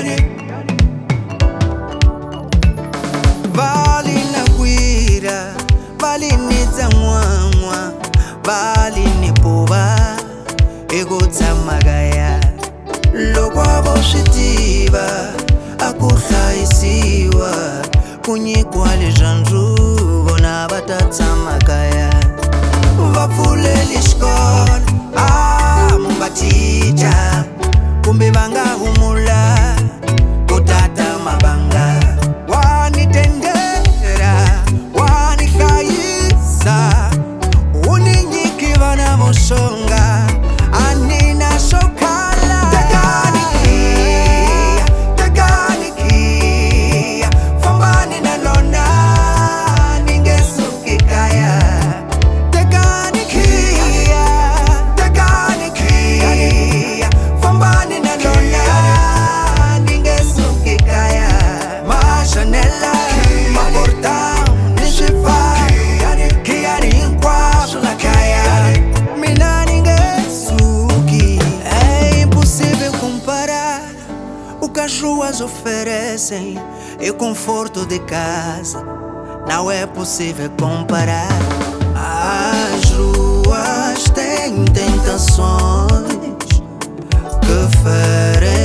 Vale na guira, vale ni zamwamwa, vale ni pova, ego zamagaya. Loko avoshitiva, akuhlaisiwa, kunyikwa lejanju, vona vatatsamakaya. Vapfuleli xikolo, mumbatija, kumbe vanga humula, kutata mabanga. Wanitendera, wanihlayisa, uninyikiva na moshonga, anina shokala. Teganikia, fambani na lona, ningesukikaya. Teganikia, fambani na lona, ningesukikaya. Mashanela, maporta, nishifa, kiarinkwa, solakaya. Mina ningesuki, é impossível comparar o que as ruas oferecem e o conforto de casa. Não é possível comparar. As ruas têm tentações que ferem